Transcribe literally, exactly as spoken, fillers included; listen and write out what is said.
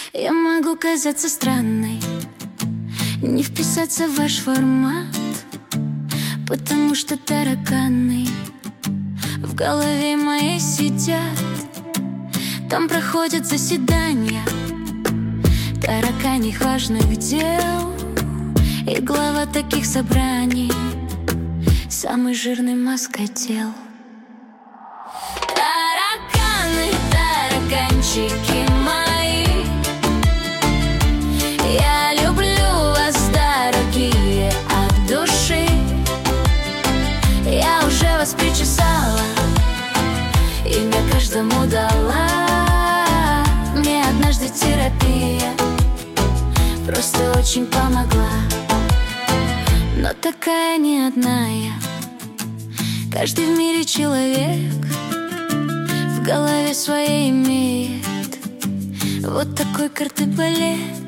Я могу казаться странной, не вписаться в ваш формат, потому что тараканы в голове моей сидят. Там проходят заседания тараканьих важных дел, и глава таких собраний самый жирный москотел. Тараканы, тараканчики мои, я люблю вас, дорогие, от души. Я уже вас причесала, имя каждому дала. Мне однажды терапия просто очень помогла. Но такая не одна я. Каждый в мире человек в голове своей имеет вот такой картыбалет.